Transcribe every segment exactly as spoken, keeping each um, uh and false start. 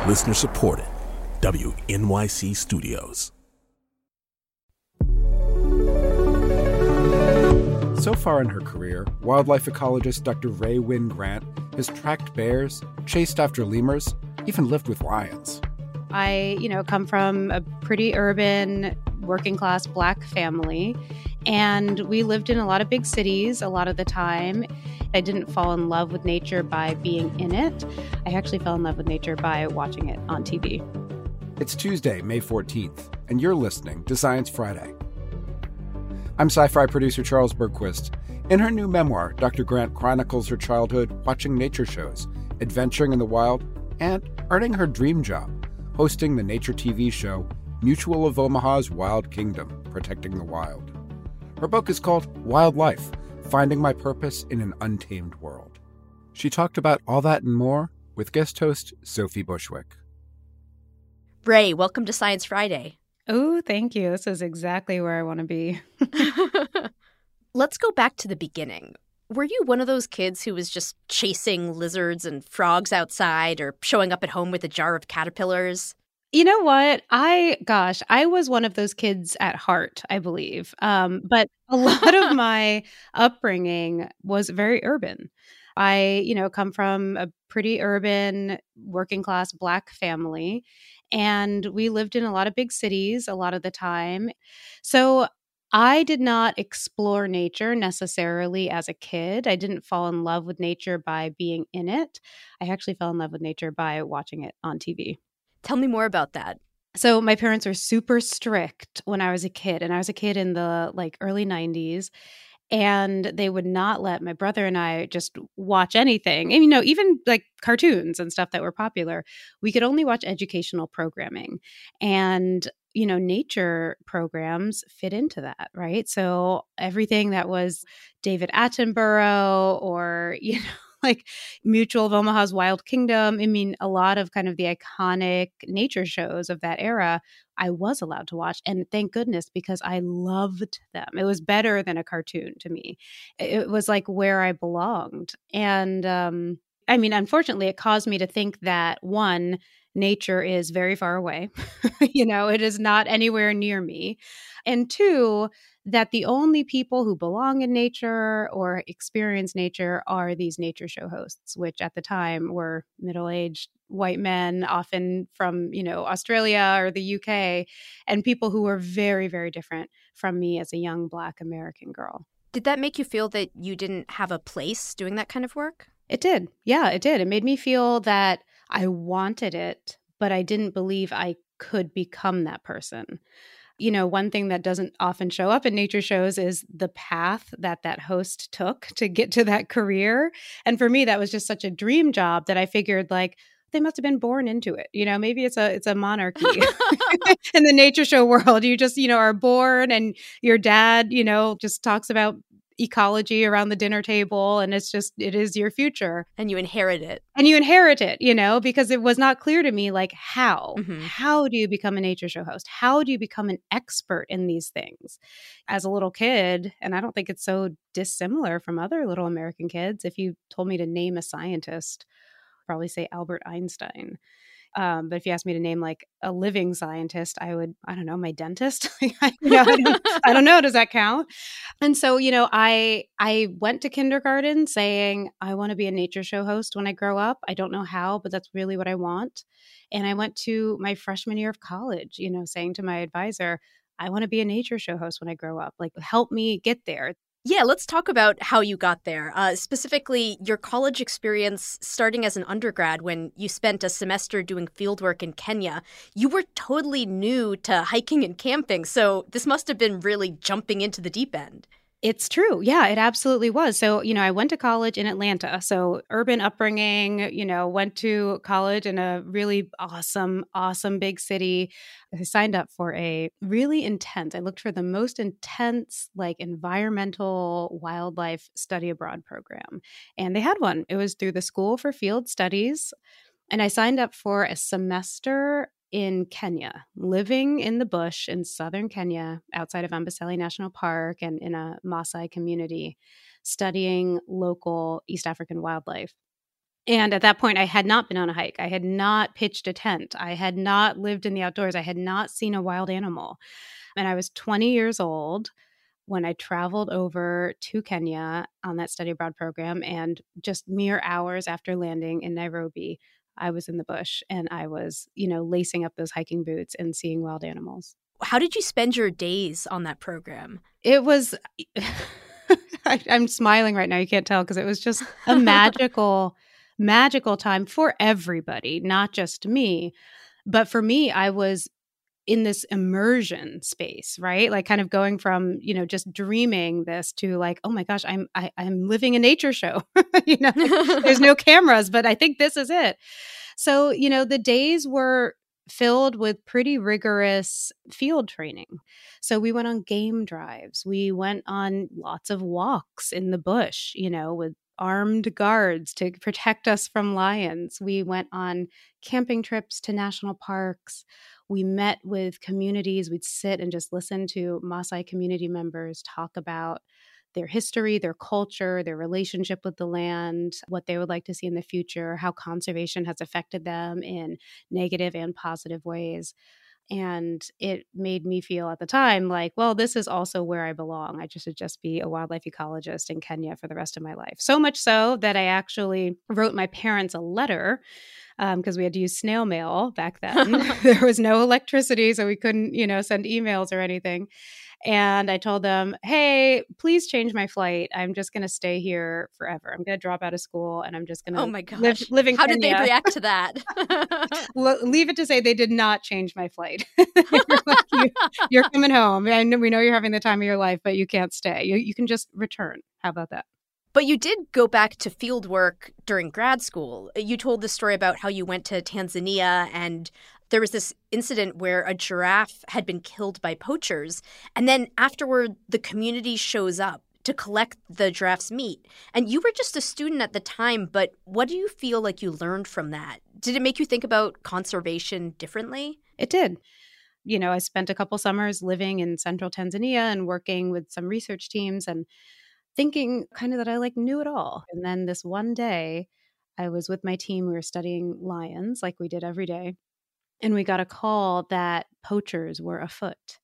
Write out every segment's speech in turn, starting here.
Listener supported. W N Y C Studios. So far in her career, wildlife ecologist Doctor Rae Wynn Grant has tracked bears, chased after lemurs, even lived with lions. I, you know, come from a pretty urban, working class Black family, and we lived in a lot of big cities a lot of the time. I didn't fall in love with nature by being in it. I actually fell in love with nature by watching it on T V. It's Tuesday, May fourteenth, and you're listening to Science Friday. I'm sci-fi producer Charles Bergquist. In her new memoir, Doctor Grant chronicles her childhood watching nature shows, adventuring in the wild, and earning her dream job, hosting the nature T V show Mutual of Omaha's Wild Kingdom, Protecting the Wild. Her book is called Wildlife, Finding My Purpose in an Untamed World. She talked about all that and more with guest host Sophie Bushwick. Rae, welcome to Science Friday. Oh, thank you. This is exactly where I want to be. Let's go back to the beginning. Were you one of those kids who was just chasing lizards and frogs outside or showing up at home with a jar of caterpillars? You know what? I, gosh, I was one of those kids at heart, I believe. Um, but a lot of my upbringing was very urban. I, you know, come from a pretty urban, working class Black family, and we lived in a lot of big cities a lot of the time. So I did not explore nature necessarily as a kid. I didn't fall in love with nature by being in it. I actually fell in love with nature by watching it on T V. Tell me more about that. So my parents were super strict when I was a kid, and I was a kid in the like early nineties. And they would not let my brother and I just watch anything. And, you know, even like cartoons and stuff that were popular, we could only watch educational programming. And, you know, nature programs fit into that, right? So everything that was David Attenborough or, you know, like Mutual of Omaha's Wild Kingdom. I mean, a lot of kind of the iconic nature shows of that era, I was allowed to watch. And thank goodness, because I loved them. It was better than a cartoon to me. It was like where I belonged. And um, I mean, unfortunately, it caused me to think that, one, nature is very far away. You know, it is not anywhere near me. And two, that the only people who belong in nature or experience nature are these nature show hosts, which at the time were middle-aged white men, often from, you know, Australia or the U K, and people who were very, very different from me as a young Black American girl. Did that make you feel that you didn't have a place doing that kind of work? It did. Yeah, it did. It made me feel that I wanted it, but I didn't believe I could become that person. You know, one thing that doesn't often show up in nature shows is the path that that host took to get to that career. And for me, that was just such a dream job that I figured, like, they must have been born into it. You know, maybe it's a it's a monarchy in the nature show world. You just, you know, are born and your dad, you know, just talks about ecology around the dinner table, and it's just, it is your future. And you inherit it. And you inherit it, you know, because it was not clear to me, like, how? Mm-hmm. How do you become a nature show host? How do you become an expert in these things? As a little kid, and I don't think it's so dissimilar from other little American kids, if you told me to name a scientist, I'd probably say Albert Einstein. Um, but if you asked me to name like a living scientist, I would, I don't know, my dentist. you know, I, don't, I don't know. Does that count? And so, you know, I I went to kindergarten saying, I want to be a nature show host when I grow up. I don't know how, but that's really what I want. And I went to my freshman year of college, you know, saying to my advisor, I want to be a nature show host when I grow up. Like, help me get there. Yeah, let's talk about how you got there. Uh, specifically, your college experience starting as an undergrad when you spent a semester doing fieldwork in Kenya. You were totally new to hiking and camping, so this must have been really jumping into the deep end. It's true. Yeah, it absolutely was. So, you know, I went to college in Atlanta. So urban upbringing, you know, went to college in a really awesome, awesome big city. I signed up for a really intense, I looked for the most intense, like environmental wildlife study abroad program. And they had one. It was through the School for Field Studies. And I signed up for a semester in Kenya, living in the bush in southern Kenya, outside of Amboseli National Park and in a Maasai community, studying local East African wildlife. And at that point, I had not been on a hike. I had not pitched a tent. I had not lived in the outdoors. I had not seen a wild animal. And I was twenty years old when I traveled over to Kenya on that study abroad program. And just mere hours after landing in Nairobi, I was in the bush and I was, you know, lacing up those hiking boots and seeing wild animals. How did you spend your days on that program? It was, I, I'm smiling right now. You can't tell because it was just a magical, magical time for everybody, not just me. But for me, I was in this immersion space, right? Like kind of going from, you know, just dreaming this to like, oh my gosh, I'm I, I'm living a nature show. you know, like, there's no cameras, but I think this is it. So, you know, the days were filled with pretty rigorous field training. So we went on game drives. We went on lots of walks in the bush, you know, with armed guards to protect us from lions. We went on camping trips to national parks. We met with communities. We'd sit and just listen to Maasai community members talk about their history, their culture, their relationship with the land, what they would like to see in the future, how conservation has affected them in negative and positive ways. And it made me feel at the time like, well, this is also where I belong. I just should just be a wildlife ecologist in Kenya for the rest of my life. So much so that I actually wrote my parents a letter because um, we had to use snail mail back then. There was no electricity, so we couldn't, you know, send emails or anything. And I told them, hey, please change my flight. I'm just going to stay here forever. I'm going to drop out of school and I'm just going to oh my gosh. live, live in How Kenya. did they react to that? L- leave it to say they did not change my flight. Like, you, you're coming home. I know, we know you're having the time of your life, but you can't stay. You, you can just return. How about that? But you did go back to field work during grad school. You told the story about how you went to Tanzania and there was this incident where a giraffe had been killed by poachers. And then afterward, the community shows up to collect the giraffe's meat. And you were just a student at the time, but what do you feel like you learned from that? Did it make you think about conservation differently? It did. You know, I spent a couple summers living in central Tanzania and working with some research teams and thinking kind of that I like knew it all. And then this one day, I was with my team. We were studying lions like we did every day. And we got a call that poachers were afoot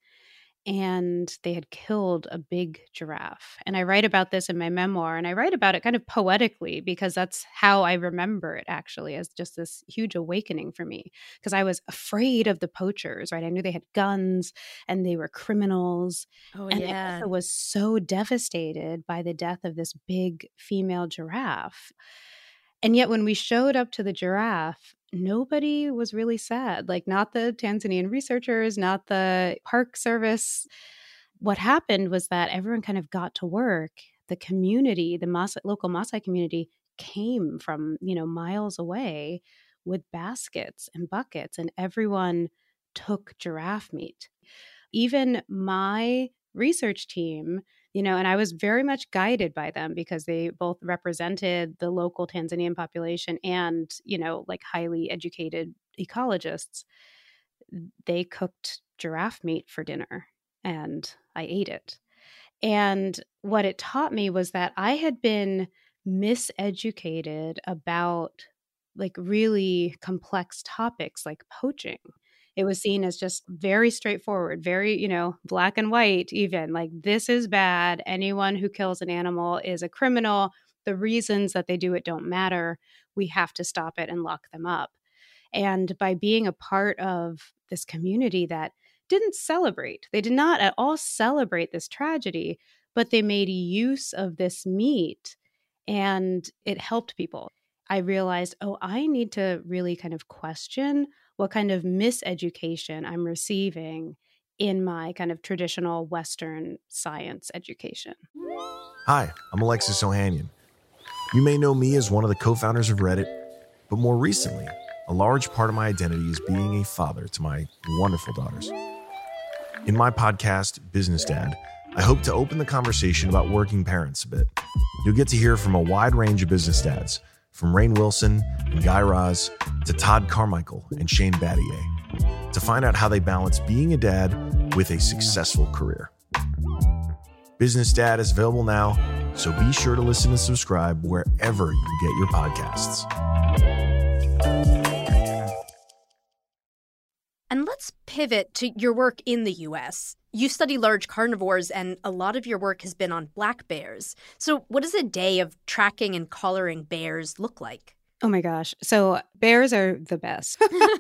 and they had killed a big giraffe. And I write about this in my memoir, and I write about it kind of poetically because that's how I remember it actually, as just this huge awakening for me. Because I was afraid of the poachers, right? I knew they had guns and they were criminals. Oh, and yeah. I also was so devastated by the death of this big female giraffe. And yet when we showed up to the giraffe, nobody was really sad, like not the Tanzanian researchers, not the park service. What happened was that everyone kind of got to work. The community, the Maasai, local Maasai community came from, you know, miles away with baskets and buckets, and everyone took giraffe meat. Even my research team, you know, and I was very much guided by them because they both represented the local Tanzanian population and, you know, like highly educated ecologists. They cooked giraffe meat for dinner and I ate it. And what it taught me was that I had been miseducated about like really complex topics like poaching. It was seen as just very straightforward, very, you know, black and white even. Like, this is bad. Anyone who kills an animal is a criminal. The reasons that they do it don't matter. We have to stop it and lock them up. And by being a part of this community that didn't celebrate, they did not at all celebrate this tragedy, but they made use of this meat and it helped people. I realized, oh, I need to really kind of question what kind of miseducation I'm receiving in my kind of traditional Western science education. Hi, I'm Alexis Ohanian. You may know me as one of the co-founders of Reddit, but more recently, a large part of my identity is being a father to my wonderful daughters. In my podcast, Business Dad, I hope to open the conversation about working parents a bit. You'll get to hear from a wide range of business dads, from Rainn Wilson and Guy Raz to Todd Carmichael and Shane Battier, to find out how they balance being a dad with a successful career. Business Dad is available now So be sure to listen and subscribe wherever you get your podcasts. And let's pivot to your work in the U S. You study large carnivores, and a lot of your work has been on black bears. So what does a day of tracking and collaring bears look like? Oh my gosh. So bears are the best.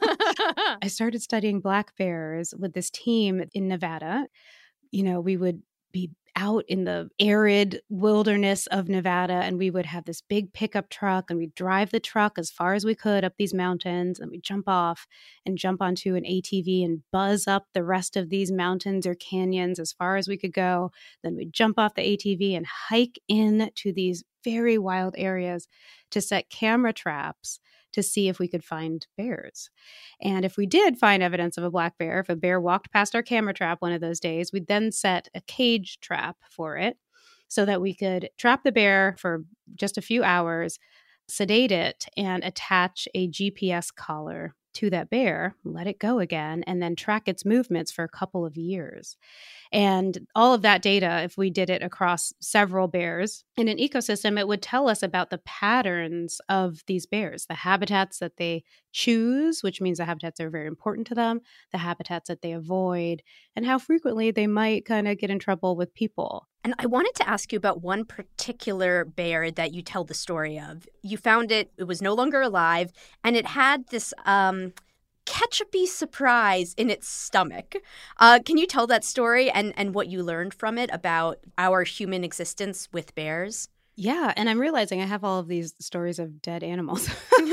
I started studying black bears with this team in Nevada. You know, we would be out in the arid wilderness of Nevada, and we would have this big pickup truck, and we'd drive the truck as far as we could up these mountains, and we'd jump off and jump onto an A T V and buzz up the rest of these mountains or canyons as far as we could go. Then we'd jump off the A T V and hike into these very wild areas to set camera traps to see if we could find bears. And if we did find evidence of a black bear, if a bear walked past our camera trap one of those days, we'd then set a cage trap for it so that we could trap the bear for just a few hours, sedate it, and attach a G P S collar to that bear, let it go again, and then track its movements for a couple of years. And all of that data, if we did it across several bears in an ecosystem, it would tell us about the patterns of these bears, the habitats that they choose, which means the habitats are very important to them, the habitats that they avoid, and how frequently they might kind of get in trouble with people. And I wanted to ask you about one particular bear that you tell the story of. You found it, it was no longer alive, and it had this um, ketchup-y surprise in its stomach. Uh, can you tell that story and, and what you learned from it about our human existence with bears? Yeah, and I'm realizing I have all of these stories of dead animals,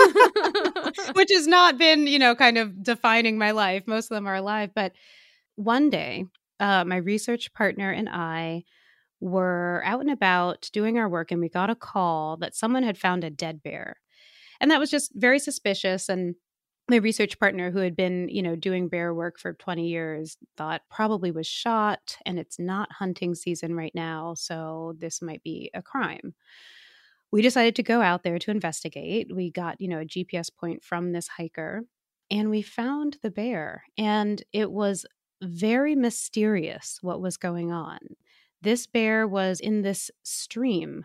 which has not been, you know, kind of defining my life. Most of them are alive. But one day, uh, my research partner and I were out and about doing our work, and we got a call that someone had found a dead bear. And that was just very suspicious. And my research partner, who had been, you know, doing bear work for twenty years, thought probably was shot, and it's not hunting season right now, so this might be a crime. We decided to go out there to investigate. We got, you know, a G P S point from this hiker, and we found the bear. And it was very mysterious what was going on. This bear was in this stream,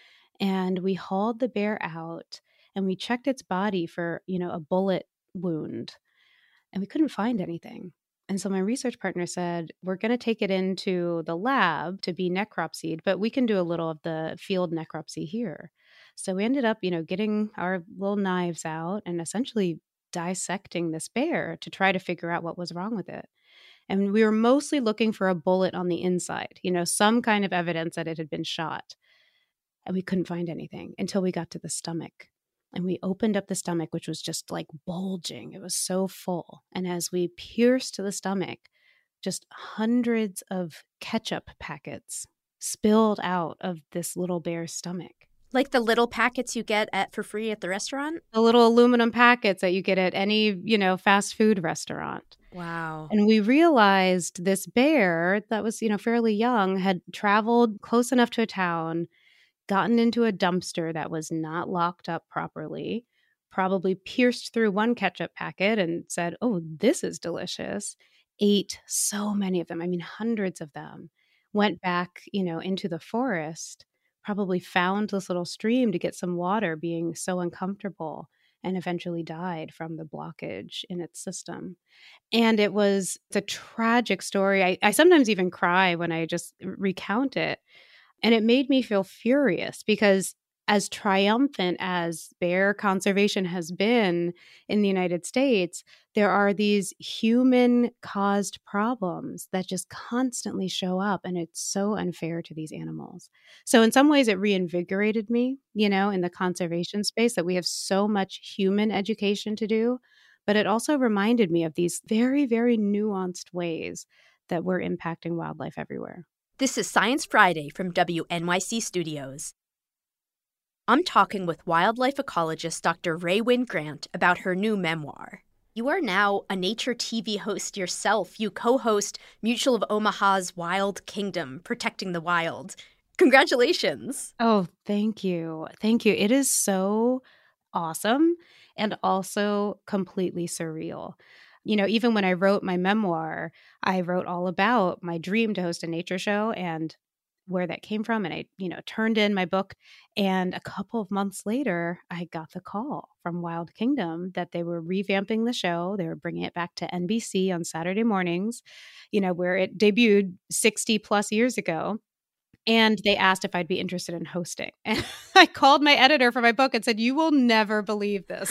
and we hauled the bear out, and we checked its body for, you know, a bullet wound, and we couldn't find anything. And so my research partner said, we're going to take it into the lab to be necropsied, but we can do a little of the field necropsy here. So we ended up, you know, getting our little knives out and essentially dissecting this bear to try to figure out what was wrong with it. And we were mostly looking for a bullet on the inside, you know, some kind of evidence that it had been shot. And we couldn't find anything until we got to the stomach. And we opened up the stomach, which was just like bulging. It was so full. And as we pierced the stomach, just hundreds of ketchup packets spilled out of this little bear's stomach. Like the little packets you get at for free at the restaurant? The little aluminum packets that you get at any, you know, fast food restaurant. Wow. And we realized this bear that was, you know, fairly young had traveled close enough to a town, gotten into a dumpster that was not locked up properly, probably pierced through one ketchup packet and said, oh, this is delicious, ate so many of them. I mean, hundreds of them, went back, you know, into the forest, probably found this little stream to get some water, being so uncomfortable, and eventually died from the blockage in its system. And it was it's a tragic story. I, I sometimes even cry when I just recount it. And it made me feel furious because as triumphant as bear conservation has been in the United States, there are these human-caused problems that just constantly show up, and it's so unfair to these animals. So in some ways, it reinvigorated me, you know, in the conservation space that we have so much human education to do, but it also reminded me of these very, very nuanced ways that we're impacting wildlife everywhere. This is Science Friday from W N Y C Studios. I'm talking with wildlife ecologist Doctor Raewyn Grant about her new memoir. You are now a nature T V host yourself. You co-host Mutual of Omaha's Wild Kingdom, Protecting the Wild. Congratulations. Oh, thank you. Thank you. It is so awesome and also completely surreal. You know, even when I wrote my memoir, I wrote all about my dream to host a nature show. And where that came from. And I, you know, turned in my book. And a couple of months later, I got the call from Wild Kingdom that they were revamping the show. They were bringing it back to N B C on Saturday mornings, you know, where it debuted sixty plus years ago. And they asked if I'd be interested in hosting. And I called my editor for my book and said, you will never believe this.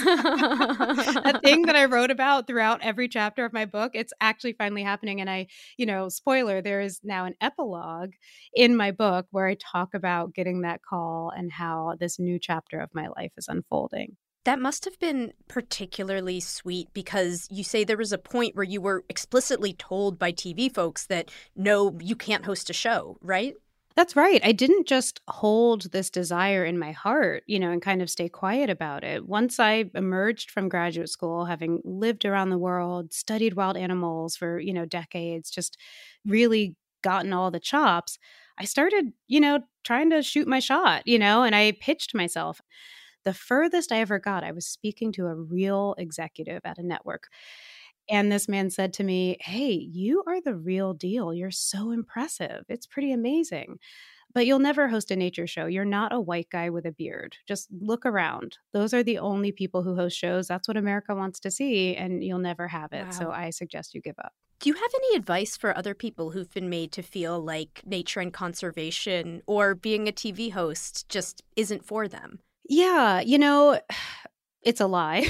A thing that I wrote about throughout every chapter of my book, it's actually finally happening. And I, you know, spoiler, there is now an epilogue in my book where I talk about getting that call and how this new chapter of my life is unfolding. That must have been particularly sweet because you say there was a point where you were explicitly told by T V folks that, no, you can't host a show, right? That's right. I didn't just hold this desire in my heart, you know, and kind of stay quiet about it. Once I emerged from graduate school, having lived around the world, studied wild animals for, you know, decades, just really gotten all the chops, I started, you know, trying to shoot my shot, you know, and I pitched myself. The furthest I ever got, I was speaking to a real executive at a network. And this man said to me, hey, you are the real deal. You're so impressive. It's pretty amazing. But you'll never host a nature show. You're not a white guy with a beard. Just look around. Those are the only people who host shows. That's what America wants to see, and you'll never have it. Wow. So I suggest you give up. Do you have any advice for other people who've been made to feel like nature and conservation or being a T V host just isn't for them? Yeah, you know, it's a lie.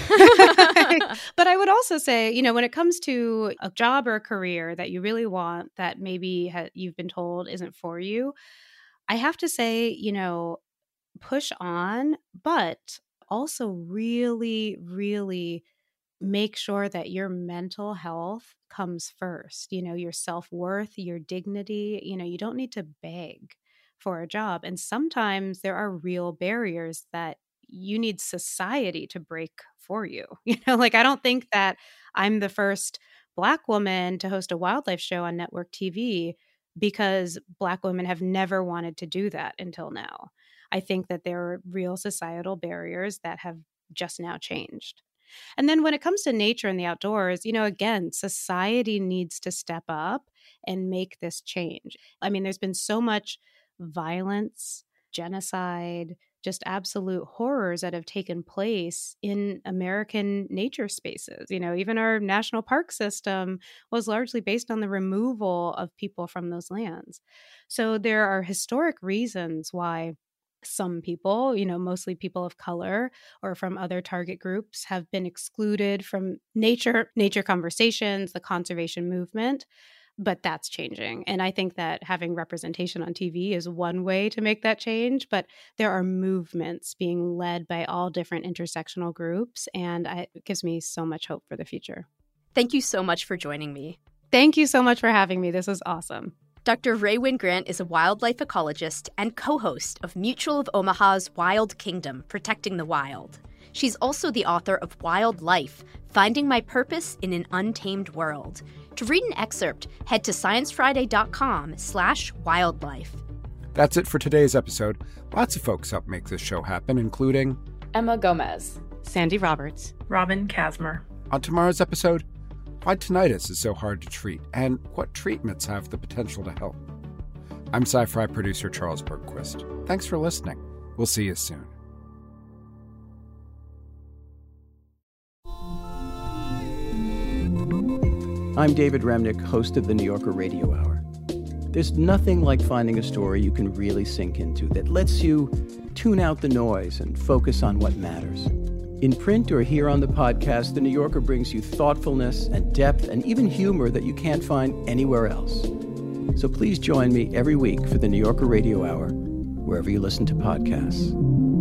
But I would also say, you know, when it comes to a job or a career that you really want that maybe ha- you've been told isn't for you, I have to say, you know, push on, but also really, really make sure that your mental health comes first. You know, your self-worth, your dignity. You know, you don't need to beg for a job. And sometimes there are real barriers that you need society to break for you. You know, like I don't think that I'm the first Black woman to host a wildlife show on network T V because Black women have never wanted to do that until now. I think that there are real societal barriers that have just now changed. And then when it comes to nature and the outdoors, you know, again, society needs to step up and make this change. I mean, there's been so much violence, genocide, just absolute horrors that have taken place in American nature spaces. You know, even our national park system was largely based on the removal of people from those lands. So there are historic reasons why some people, you know, mostly people of color or from other target groups, have been excluded from nature, nature conversations, the conservation movement. But that's changing. And I think that having representation on T V is one way to make that change. But there are movements being led by all different intersectional groups. And I, it gives me so much hope for the future. Thank you so much for joining me. Thank you so much for having me. This was awesome. Doctor Raewyn Grant is a wildlife ecologist and co-host of Mutual of Omaha's Wild Kingdom, Protecting the Wild. She's also the author of Wild Life, Finding My Purpose in an Untamed World. To read an excerpt, head to sciencefriday.com slash wildlife. That's it for today's episode. Lots of folks helped make this show happen, including Emma Gomez, Sandy Roberts, Robin Kazmer. On tomorrow's episode, why tinnitus is so hard to treat and what treatments have the potential to help. I'm Sci-Fi producer Charles Bergquist. Thanks for listening. We'll see you soon. I'm David Remnick, host of the New Yorker Radio Hour. There's nothing like finding a story you can really sink into that lets you tune out the noise and focus on what matters. In print or here on the podcast, the New Yorker brings you thoughtfulness and depth and even humor that you can't find anywhere else. So please join me every week for the New Yorker Radio Hour, wherever you listen to podcasts.